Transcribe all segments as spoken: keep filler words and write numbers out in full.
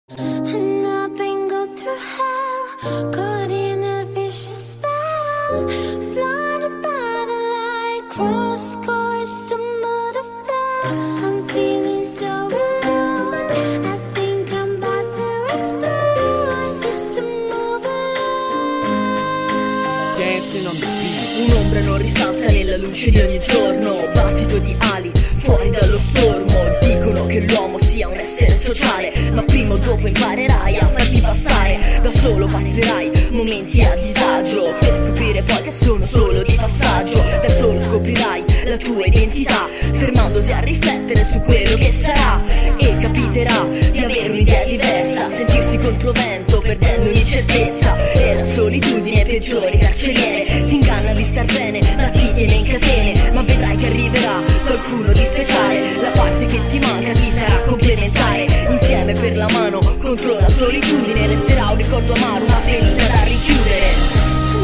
And I've been go through hell, caught in a vicious spell, blinded by the light, cross course, stumbled to fail. I'm feeling so alone, I think I'm about to explode. System overload. Dancing on the beat. Un'ombra non risalta nella luce di ogni giorno, battito di ali fuori dallo stormo. Dicono che l'uomo sia un essere sociale, ma prima o dopo imparerai a farti bastare. Da solo passerai momenti a disagio, per scoprire poi che sono solo di passaggio. Da solo scoprirai la tua identità, fermandoti a riflettere su quello che sarà. E capiterà di avere un'idea diversa, sentirsi controvento, perdendo ogni certezza. E la solitudine peggiori carceriere, ti inganna di star bene, ma ti tiene in catene. Ma vedrai che arriverà qualcuno di speciale, la parte che ti manca ti sarà complementare. Insieme per la mano contro la solitudine, resterà un ricordo amaro, una ferita da richiudere.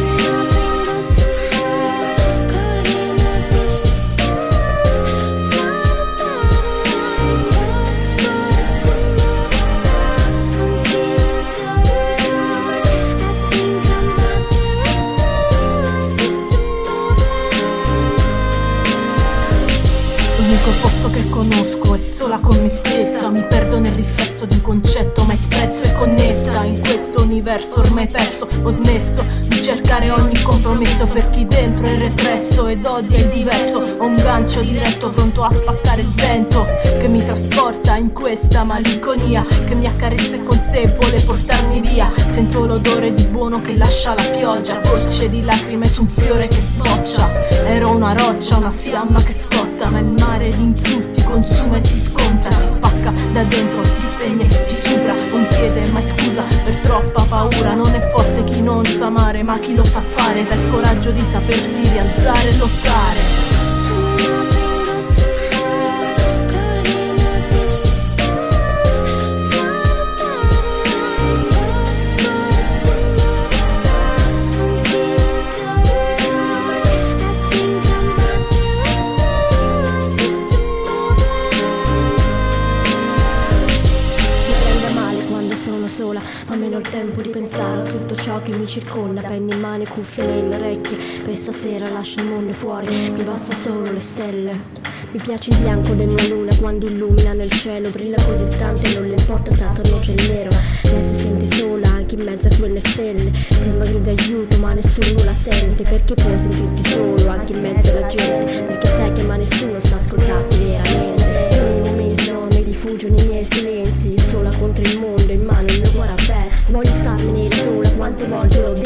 L'unico posto che conosco è sola con me stessa, mi perdo nel riflesso di un concetto ma espresso e connessa. In questo universo ormai perso, ho smesso di cercare ogni compromesso, per chi dentro è represso ed odia il diverso. Ho un gancio diretto pronto a spaccare il vento, che mi trasporta in questa malinconia, che mi accarezza e con sé vuole portarmi via. Sento l'odore di buono che lascia la pioggia, gocce di lacrime su un fiore che sboccia. Ero una roccia, una fiamma che scotta, ma il mare di insulti consuma e si scontra. Ti spacca da dentro, ti spegne, ti supera, non chiede mai scusa per troppa paura. Non è forte chi non sa amare, ma chi lo sa fare, dà il coraggio di sapersi rialzare e lottare. Sono sola, ma meno il tempo di pensare a tutto ciò che mi circonda. Penny in mano e cuffie nelle orecchie, per stasera lascio il mondo fuori, mi basta solo le stelle. Mi piace il bianco della luna quando illumina nel cielo, brilla così tanto e non le importa se attorno c'è il nero. Lei si sente sola anche in mezzo a quelle stelle, sembra grida aiuto ma nessuno la sente. Perché puoi sentirti solo anche in mezzo alla gente, perché sai che ma nessuno sa ascoltarti veramente. E nei momenti non mi rifugio nei miei silenzi, sola contro il mondo, in mano il mio cuore a pezzi. Voglio starmene da sola, quante volte l'ho